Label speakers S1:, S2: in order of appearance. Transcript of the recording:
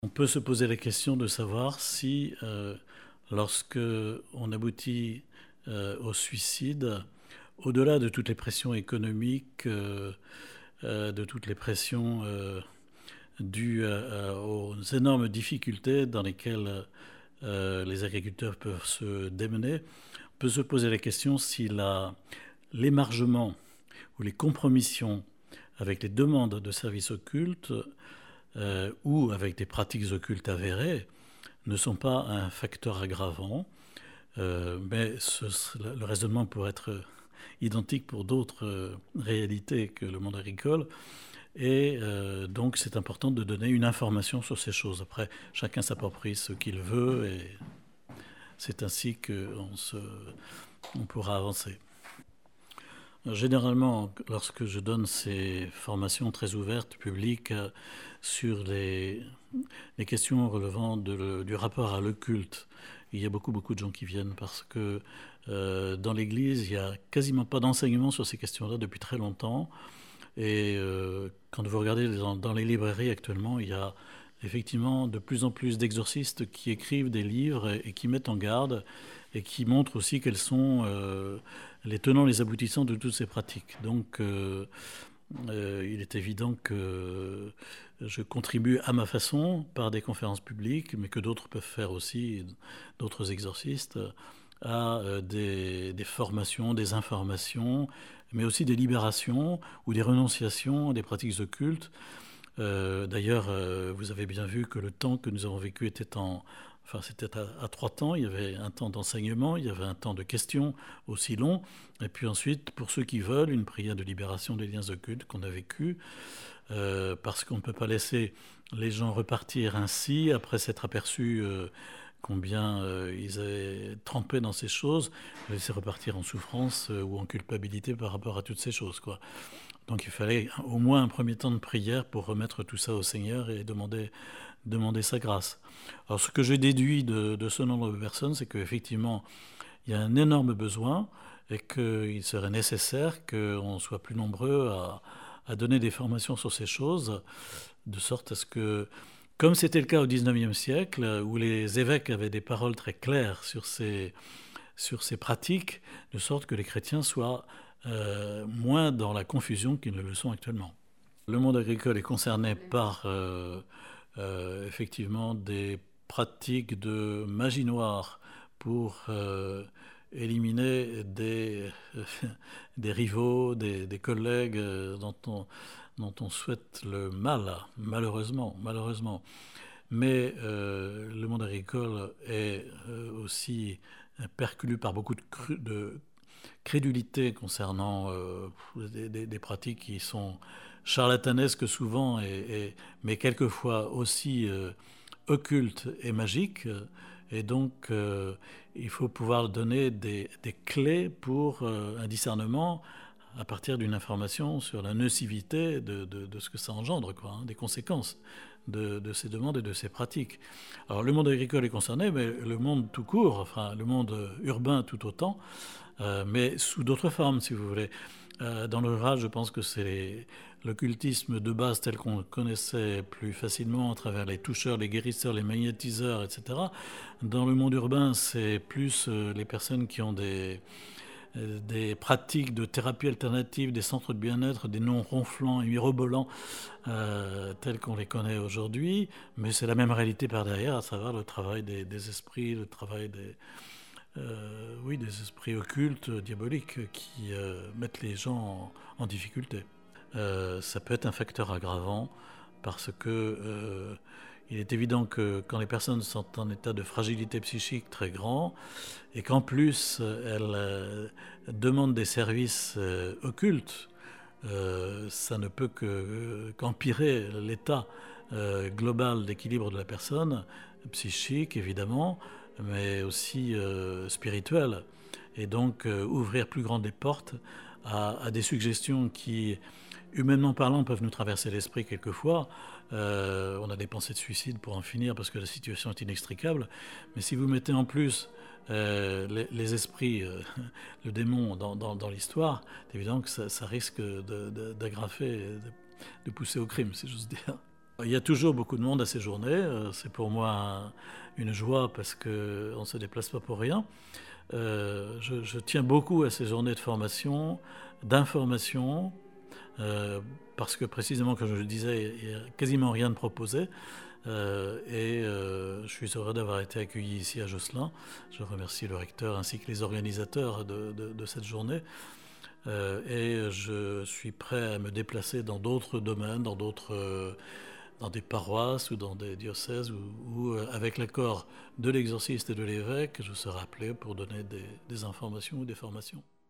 S1: On peut se poser la question de savoir si, lorsque on aboutit au suicide, au-delà de toutes les pressions économiques, de toutes les pressions dues aux énormes difficultés dans lesquelles les agriculteurs peuvent se démener, on peut se poser la question si l'émargement ou les compromissions avec les demandes de services occultes ou avec des pratiques occultes avérées ne sont pas un facteur aggravant, mais le raisonnement pourrait être identique pour d'autres réalités que le monde agricole. Et donc c'est important de donner une information sur ces choses. Après, chacun s'approprie ce qu'il veut et c'est ainsi qu'on pourra avancer. Généralement, lorsque je donne ces formations très ouvertes, publiques, sur les questions relevant du rapport à l'occulte, il y a beaucoup de gens qui viennent parce que dans l'Église, il n'y a quasiment pas d'enseignement sur ces questions-là depuis très longtemps. Et quand vous regardez dans les librairies actuellement, il y a effectivement de plus en plus d'exorcistes qui écrivent des livres et qui mettent en garde et qui montrent aussi quels sont les tenants, les aboutissants de toutes ces pratiques. Donc il est évident que je contribue à ma façon par des conférences publiques, mais que d'autres peuvent faire aussi, d'autres exorcistes, à des formations, des informations, mais aussi des libérations ou des renonciations des pratiques occultes. D'ailleurs, vous avez bien vu que le temps que nous avons vécu c'était à 3 temps. Il y avait un temps d'enseignement, il y avait un temps de questions aussi long, et puis ensuite, pour ceux qui veulent, une prière de libération des liens occultes qu'on a vécu, parce qu'on ne peut pas laisser les gens repartir ainsi après s'être aperçus combien ils avaient trempé dans ces choses, les laisser repartir en souffrance ou en culpabilité par rapport à toutes ces choses, quoi. Donc il fallait au moins un premier temps de prière pour remettre tout ça au Seigneur et demander sa grâce. Alors ce que j'ai déduit de ce nombre de personnes, c'est qu'effectivement, il y a un énorme besoin et qu'il serait nécessaire qu'on soit plus nombreux à donner des formations sur ces choses, de sorte à ce que, comme c'était le cas au XIXe siècle, où les évêques avaient des paroles très claires sur ces pratiques, de sorte que les chrétiens soient moins dans la confusion qu'ils ne le sont actuellement. Le monde agricole est concerné par effectivement des pratiques de magie noire pour éliminer des rivaux, des collègues dont on souhaite le mal, malheureusement. Mais le monde agricole est aussi perculé par beaucoup de crédulité concernant des pratiques qui sont charlatanesques souvent, mais quelquefois aussi occultes et magiques. Et donc, il faut pouvoir donner des clés pour un discernement à partir d'une information sur la nocivité de ce que ça engendre, quoi, des conséquences de ces demandes et de ces pratiques. Alors, le monde agricole est concerné, mais le monde tout court, enfin, le monde urbain tout autant, mais sous d'autres formes, si vous voulez. Dans le rural, je pense que c'est l'occultisme de base tel qu'on le connaissait plus facilement à travers les toucheurs, les guérisseurs, les magnétiseurs, etc. Dans le monde urbain, c'est plus les personnes qui ont des pratiques de thérapie alternative, des centres de bien-être, des noms ronflants et mirobolants tels qu'on les connaît aujourd'hui, mais c'est la même réalité par derrière, à savoir le travail des esprits, le travail des esprits occultes, diaboliques, qui mettent les gens en difficulté. Ça peut être un facteur aggravant parce que il est évident que quand les personnes sont en état de fragilité psychique très grand et qu'en plus elles demandent des services occultes, ça ne peut qu'empirer l'état global d'équilibre de la personne, psychique évidemment, mais aussi spirituel. Et donc ouvrir plus grandes les portes à des suggestions qui, humainement parlant, peuvent nous traverser l'esprit quelquefois. On a des pensées de suicide pour en finir parce que la situation est inextricable. Mais si vous mettez en plus les esprits, le démon dans l'histoire, c'est évident que ça risque d'aggraver, de pousser au crime, si j'ose dire. Il y a toujours beaucoup de monde à ces journées. C'est pour moi une joie parce qu'on ne se déplace pas pour rien. Je tiens beaucoup à ces journées de formation, d'information, parce que précisément, comme je le disais, il n'y a quasiment rien de proposé. Je suis heureux d'avoir été accueilli ici à Josselin. Je remercie le recteur ainsi que les organisateurs de cette journée. Je suis prêt à me déplacer dans d'autres domaines, dans des paroisses ou dans des diocèses où, avec l'accord de l'exorciste et de l'évêque, je serai appelé pour donner des informations ou des formations.